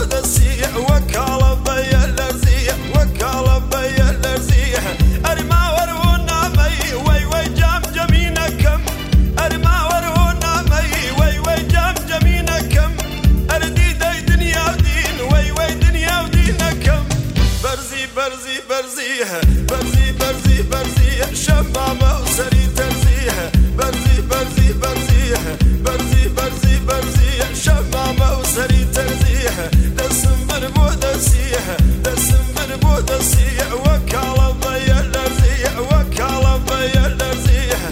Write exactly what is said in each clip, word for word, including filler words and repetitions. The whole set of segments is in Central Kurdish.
بودسية وكالة بيا الأرزية وكالة بيا الأرزية أرما ورونا مي وي وي جام جمينا كم أرما ورونا مي وي وي جام جمينا كم أردي داي دنيا ودين وي وي دنيا ودينا كم برزي برزي برزيها برزي برزي برزيها شمامة وسري ترزيها برزي برزي برزيها برزي برزي برزيها شمامة وسري ترزيها دسم بربودسيها دسم بربودسيها وكالة بيا الأرزية وكالة بيا الأرزية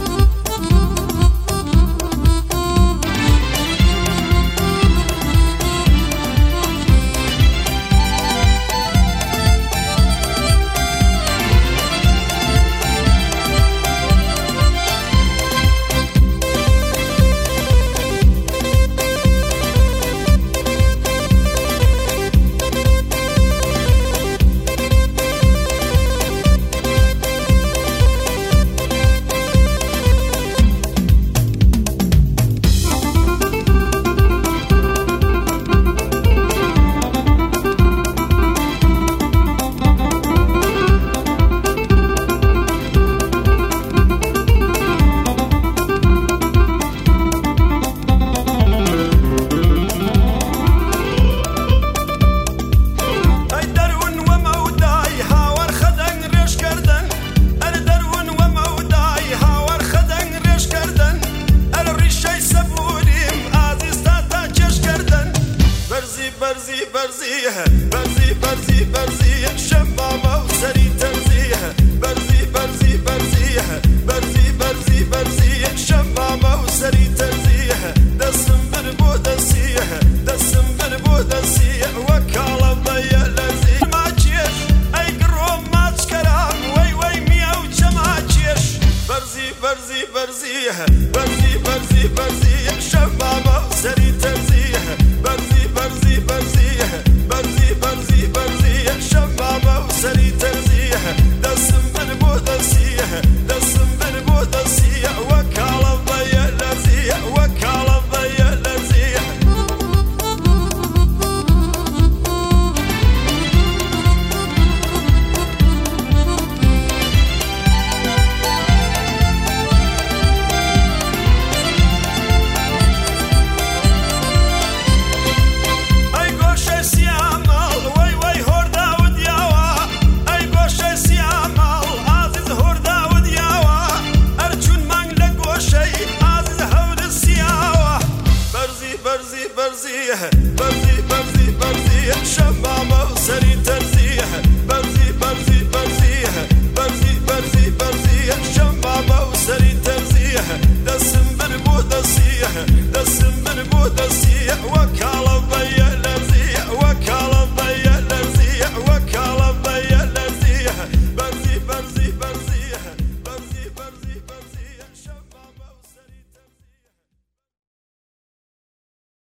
برزي برزيها برزي برزي برزيها شمامة وسري ترزيها برزي برزي برزيها برزي برزي برزيها شمامة وسري ترزيها دسم بربودسيها دسم بربودسيها وكالة بيا الأرزية ما تشيش أي قروم ما تشكرام وي وي ميا وجما تشيش برزي برزي برزيها برزي برزي برزيها شمامة وسري ترزيها